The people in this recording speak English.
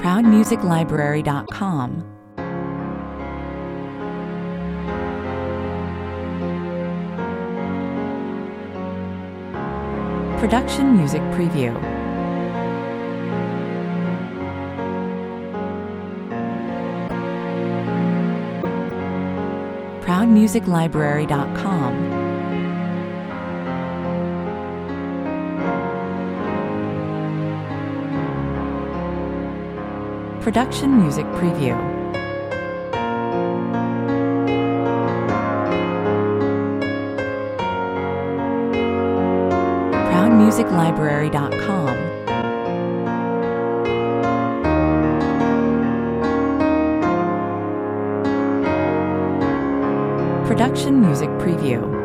ProudMusicLibrary.com. Production Music Preview. ProudMusicLibrary.com. Production Music Preview. ProudMusicLibrary.com. Production Music Preview.